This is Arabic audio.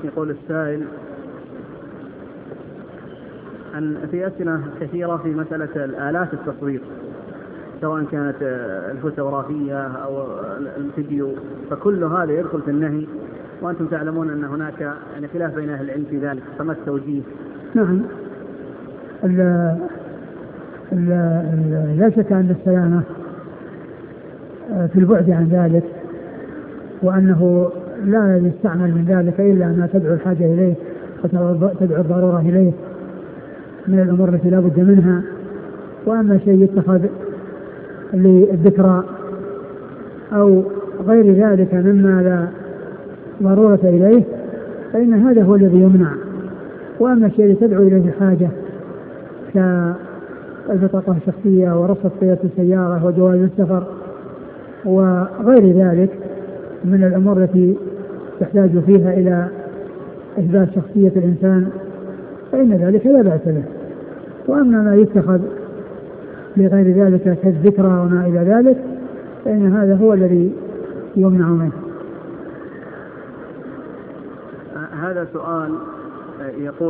يقول السائل أن في أسئلة كثيرة في مسألة الآلات التصوير سواء كانت الفوتوغرافية أو الفيديو، فكل هذا يدخل في النهي، وأنتم تعلمون أن هناك يعني خلاف بين أهل العلم في ذلك، فما التوجيه؟ نعم، لا شك أن الصيانة في البعد عن ذلك، وأنه لا يستعمل من ذلك إلا ما تدعو الحاجة إليه وتدعو الضرورة إليه من الأمور التي لا بد منها. وأما شيء يتخذ للذكرى أو غير ذلك مما لا ضرورة إليه فإن هذا هو الذي يمنع. وأما الشيء الذي تدعو إليه الحاجة كالبطاقة الشخصية ورخصة قيادة السيارة وجواز السفر وغير ذلك من الأمور التي تحتاج فيها إلى إثبات شخصية الإنسان فإن ذلك لا بأس به. وأما ما يتخذ لغير ذلك كالذكرى وما إلى ذلك فإن هذا هو الذي يمنع منه. هذا سؤال يقول